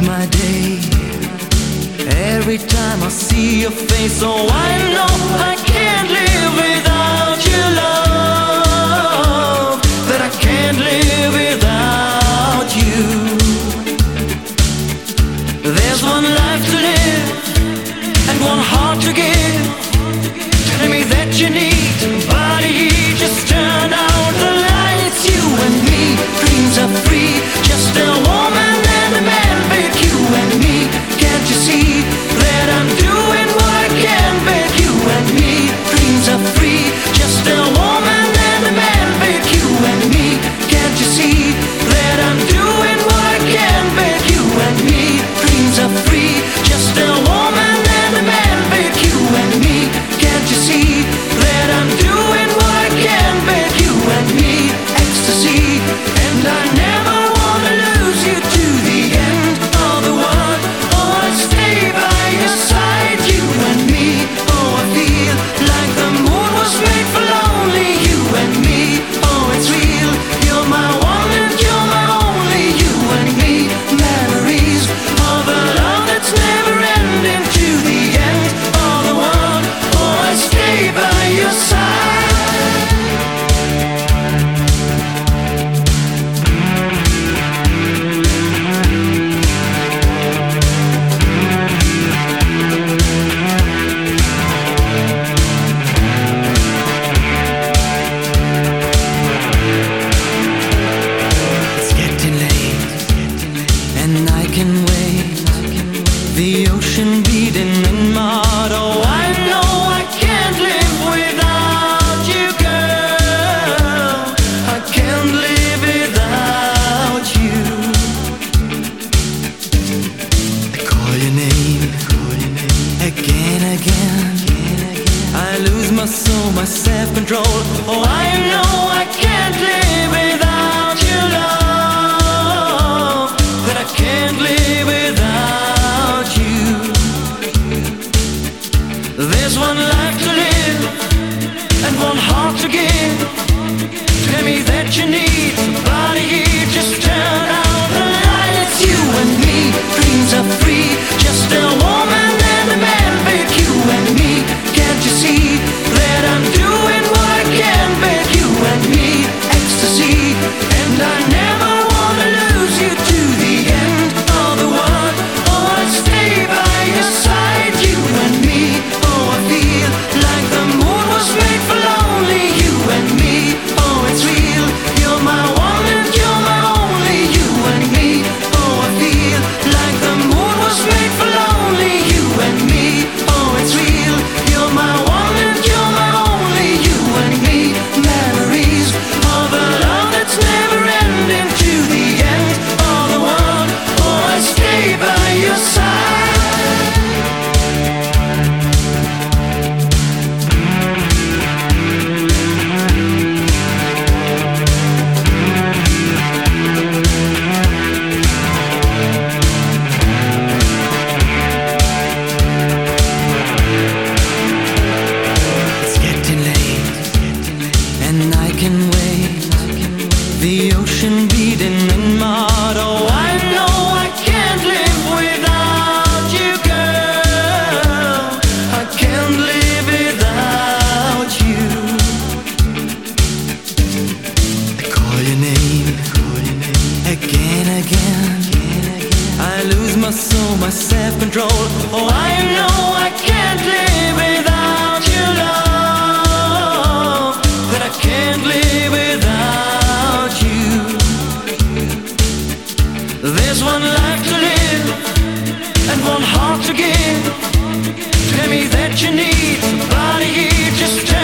my day. Every time I see your face, oh, I know I can't live without your love. That I can't live without you. There's one life to live and one heart to give. Tell me that you need somebody, just turn out the lights. You and me, dreams are free. Just a woman and a man, but you and me. Can't you see that I'm doing what I can? But you and me, dreams are free. Just a woman and a man, but you and me. Can't you see that I'm doing what I can? But you and me, dreams are free. Just a woman and a man, but you and me. Can't you see that I'm doing what I can? But you and me, ecstasy. And I never wanna lose you to the end of the world. Oh, I'll stay by your side, you and me. Oh, I feel like the moon was made for lonely you and me. Oh, it's real, you're my one and you're my only. You and me, memories of a love that's never ending to the end of the world. Oh, I'll stay by your side. It's getting late, and I can wait. The ocean beating in my heart. Oh, I know I can't live without you, girl. I can't live without you. I call your name again, again. I lose my soul, my self-control. Oh, I know I can't live without your love. That I can't live without you. There's one life to live and one heart to give. Tell me that you need somebody, just turn out the lights. You and me, dreams are free. Just a woman and a man, but you and me. Can't you see that I'm doing what I can? But you and me, ecstasy. And I never wanna lose you to the end of the world. Oh, I'll stay by your side, you and me. Oh, I feel like the moon was made for lonely you and me. Oh, it's real, you're my one and you're my only. You and me. Oh, I feel like the moon was made for lonely you and me. Oh, it's real, you're my one and you're my only. You and me, memories of a love that's never ending to the end of the world. Oh, I stay by your side. It's getting late, and I can wait. The ocean beating in my heart. Oh, I know I can't live without you, girl. I can't live without you. I call your name again, again. I lose my soul, my self-control. Oh, I know I can't live without your love. That I can't live without you. There's one life to live and one heart to give. Tell me that you need somebody, just